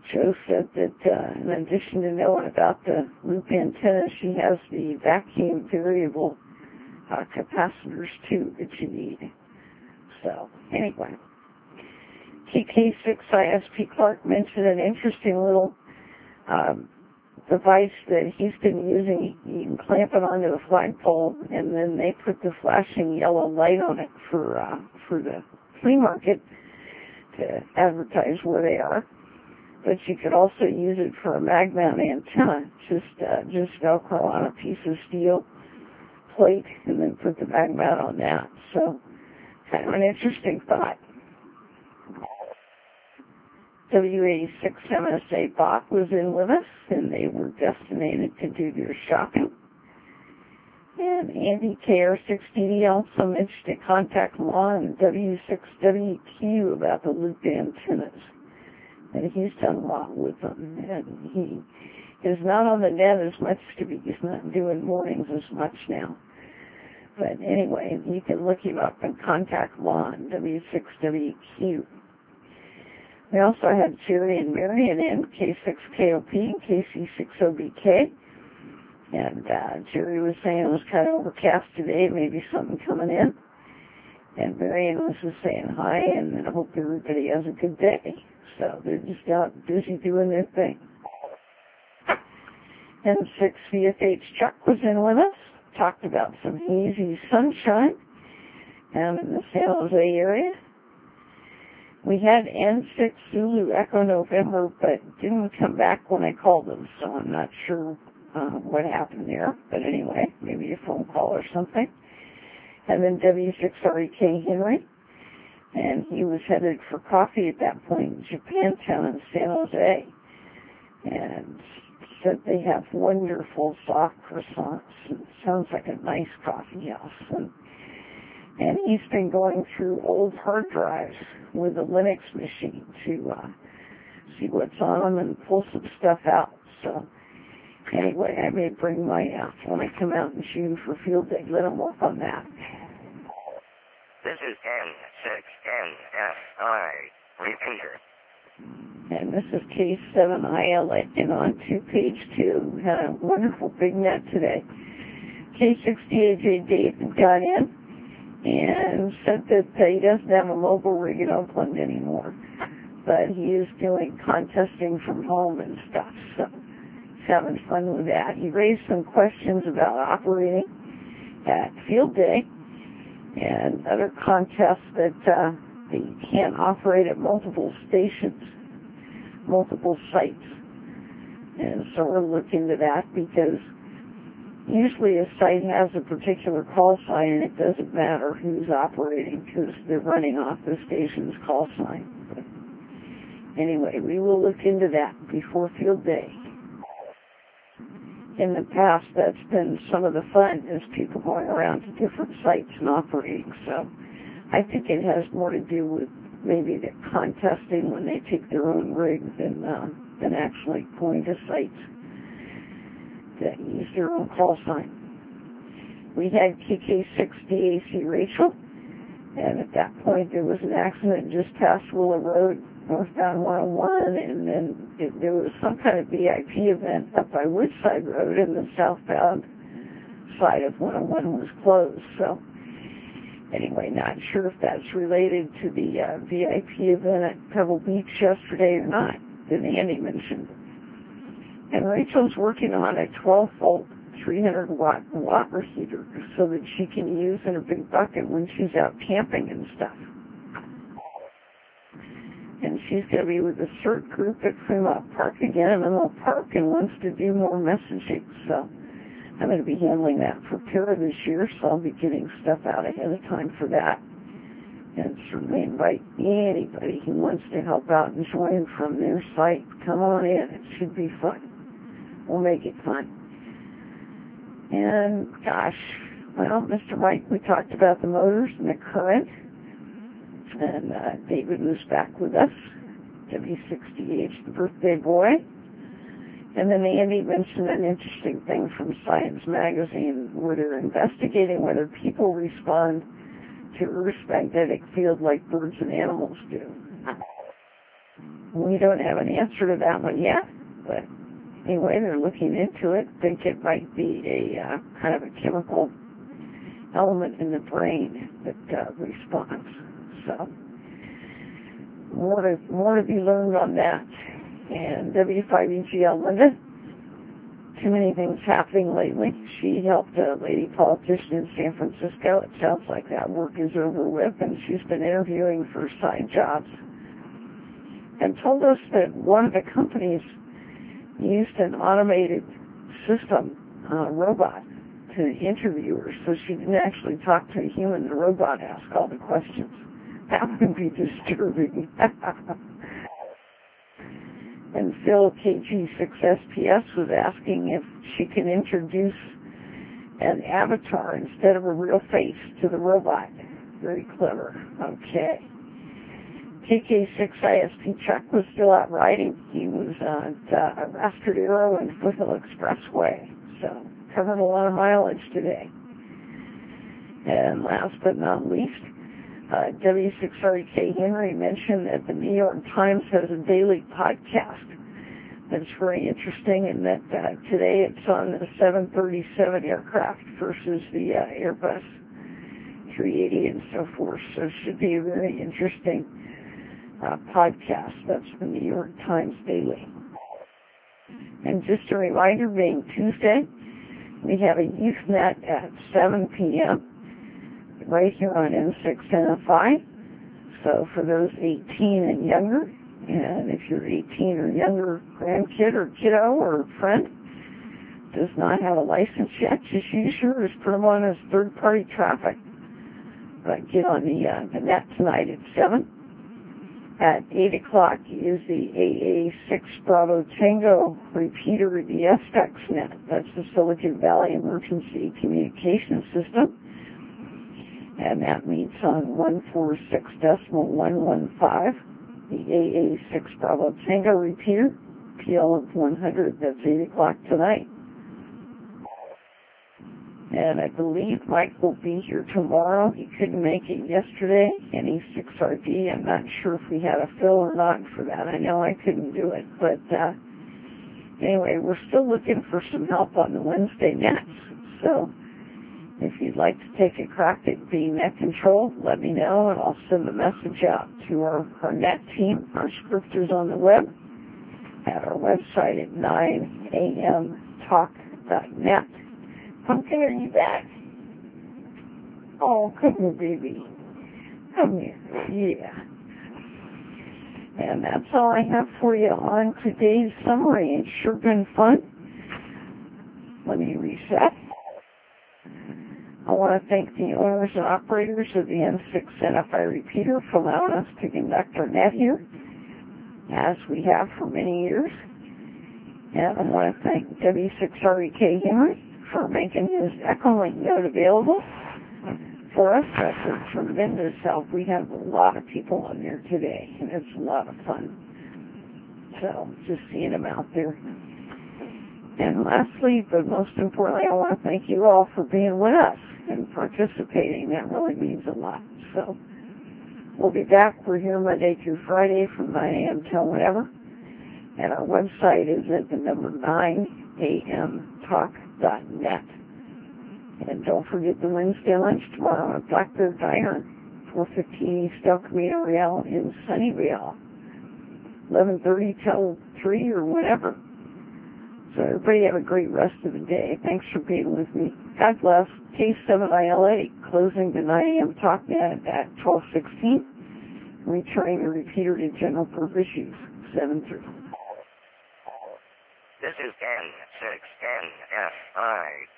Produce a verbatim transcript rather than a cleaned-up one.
Joe said that uh, in addition to knowing about the loop antenna, she has the vacuum variable uh, capacitors too that you need. So anyway, K K six I S P Clark mentioned an interesting little um, device that he's been using. You can clamp it onto the flagpole, and then they put the flashing yellow light on it for uh, for the flea market to advertise where they are. But you could also use it for a mag mount antenna. Just uh, just Velcro on a piece of steel plate, and then put the mag mount on that. So kind of an interesting thought. W eighty-six M S A Bach was in with us, and they were destinated to do their shopping. And Andy K R six D D also mentioned to contact Law and W six W Q about the loop antennas. And he's done a lot with them, and he is not on the net as much to be, he's not doing mornings as much now. But anyway, you can look him up and contact Law and W six W Q. We also had Jerry and Marion in, K six K O P and K C six O B K. And uh, Jerry was saying it was kind of overcast today, maybe something coming in. And Marion was just saying hi, and I hope everybody has a good day. So they're just out busy doing their thing. N six V F H Chuck was in with us, talked about some hazy sunshine down in the San Jose area. We had N six Zulu Echo November, but didn't come back when I called them, so I'm not sure uh, what happened there. But anyway, maybe a phone call or something. And then W six R E K Henry, and he was headed for coffee at that point in Japantown in San Jose, and said they have wonderful soft croissants. It sounds like a nice coffee house. And, and he's been going through old hard drives with a Linux machine to uh, see what's on them and pull some stuff out. So anyway, I may bring my uh, when I come out in June for field day, let him work on that. This is N six N F I, repeater. And this is K seven I L and on to page two. Had a wonderful big net today. K sixty A J Dave got in and said that uh, he doesn't have a mobile rig in Oakland anymore, but he is doing contesting from home and stuff, so he's having fun with that. He raised some questions about operating at field day and other contests that uh, you can't operate at multiple stations, multiple sites. And so we're looking to that because usually a site has a particular call sign and it doesn't matter who's operating because they're running off the station's call sign. But anyway, we will look into that before field day. In the past, that's been some of the fun, is people going around to different sites and operating. So I think it has more to do with maybe the contesting when they take their own rig than, uh, than actually going to sites that use their own call sign. We had K K six D A C Rachel, and at that point there was an accident just past Willow Road, northbound one oh one, and then it, there was some kind of V I P event up by Woodside Road, and the southbound side of one oh one was closed. So anyway, not sure if that's related to the uh, V I P event at Pebble Beach yesterday or not, that Andy mentioned. And Rachel's working on a twelve volt, three hundred watt water heater so that she can use in a big bucket when she's out camping and stuff. And she's going to be with the CERT group at Fremont Park again in Menlo Park and wants to do more messaging. So I'm going to be handling that for Para this year, so I'll be getting stuff out ahead of time for that. And certainly invite anybody who wants to help out and join from their site. Come on in. It should be fun. We'll make it fun. And, gosh, well, Mister Mike, we talked about the motors and the current. And uh, David was back with us, W sixty H, the birthday boy. And then Andy mentioned an interesting thing from Science Magazine where they're investigating whether people respond to Earth's magnetic field like birds and animals do. We don't have an answer to that one yet, but anyway, they're looking into it. Think it might be a uh, kind of a chemical element in the brain that uh, responds. So, more to, more to be learned on that. And W five E G L Linda, too many things happening lately. She helped a lady politician in San Francisco. It sounds like that work is over with, and she's been interviewing for side jobs. And told us that one of the companies used an automated system, uh, robot, to interview her, so she didn't actually talk to a human. The robot asked all the questions. That would be disturbing. And Phil K G six S P S was asking if she can introduce an avatar instead of a real face to the robot. Very clever. Okay. K K six I S P Chuck was still out riding. He was on uh, Rascadero and Foothill Expressway, so covered a lot of mileage today. And last but not least, uh, W six R E K Henry mentioned that the New York Times has a daily podcast that's very interesting, and that uh, today it's on the seven thirty-seven aircraft versus the uh, Airbus three eighty and so forth. So it should be a very interesting uh, podcast. That's the New York Times Daily. And just a reminder, being Tuesday, we have a Youth Net at seven p.m. right here on N six N F I. So for those eighteen and younger, and if you're eighteen or younger, grandkid or kiddo or friend does not have a license yet, just use yours, put them on as third-party traffic. But get on the, uh, the net tonight at seven. At eight o'clock is the A A six Bravo Tango repeater, the S X net. That's the Silicon Valley Emergency Communication System. And that meets on one forty-six point one one five. The A A six Bravo Tango repeater, P L of one hundred. That's eight o'clock tonight. And I believe Mike will be here tomorrow. He couldn't make it yesterday, and he's six R D. I'm not sure if we had a fill or not for that. I know I couldn't do it. But uh, anyway, we're still looking for some help on the Wednesday nets. So if you'd like to take a crack at being net control, let me know, and I'll send a message out to our, our net team, our scripters on the web, at our website at nine A M talk dot net. Pumpkin, are you back? Oh, come here, baby. Come here. Yeah. And that's all I have for you on today's summary. It's sure been fun. Let me reset. I want to thank the owners and operators of the N six N F I repeater for allowing us to conduct our net here, as we have for many years. And I want to thank W six R E K Henry for making his Echolink node available for us. That's a tremendous help. We have a lot of people on there today, and it's a lot of fun. So, just seeing them out there. And lastly, but most importantly, I want to thank you all for being with us and participating. That really means a lot. So, we'll be back. We're here Monday through Friday from nine A M till whenever. And our website is at the number nine A M talk dot net. And don't forget the Wednesday lunch tomorrow at Blackbird Diner, four fifteen East El Camino Real in Sunnyvale, eleven thirty till three or whatever. So everybody have a great rest of the day. Thanks for being with me. God bless. K seven I L A closing the nine A M TalkNet at twelve sixteen. Returning the repeater to general purpose use. seven three. This is N six N F I.